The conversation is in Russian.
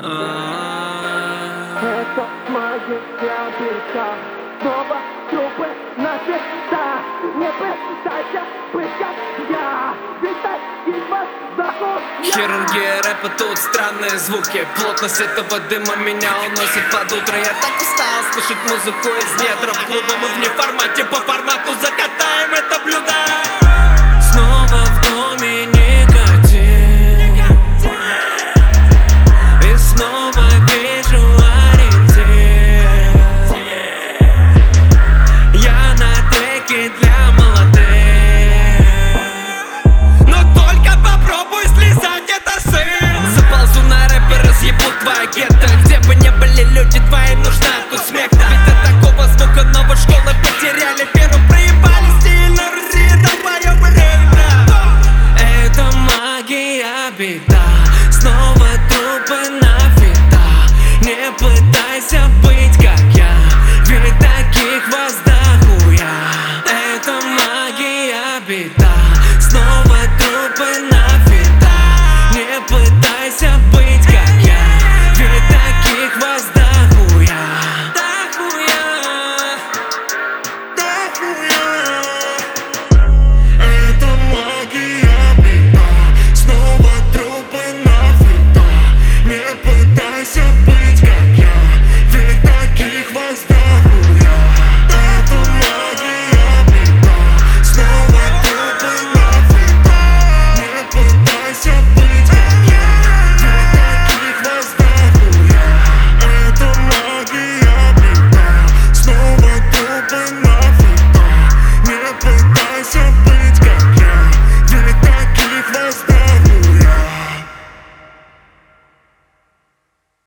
Это магия бита. Снова трупы навсегда. Не пытайся быть как я. Ведь таких вас захуя. Хирургия рэпа, тут странные звуки. Плотность этого дыма меня уносит под утро. Я так устал слышать музыку из недров клуба. Мы в неформате, по формату закатаем это блюдо. Снова в доме никотин. И снова вижу ориентир. Я на треке для молодых. Но только попробуй слезать это сын. Заползу на рэпе, разъебу твои гетто. Где бы не были люди, твоим нужна тут смех. Ведь от такого звука новой школы потеряли веру. Проебали стиль на Руси, это твое время. Это магия бита. Снова трупы на фита. Не пытайся быть как я, ведь таких вас дохуя. Это магия бита.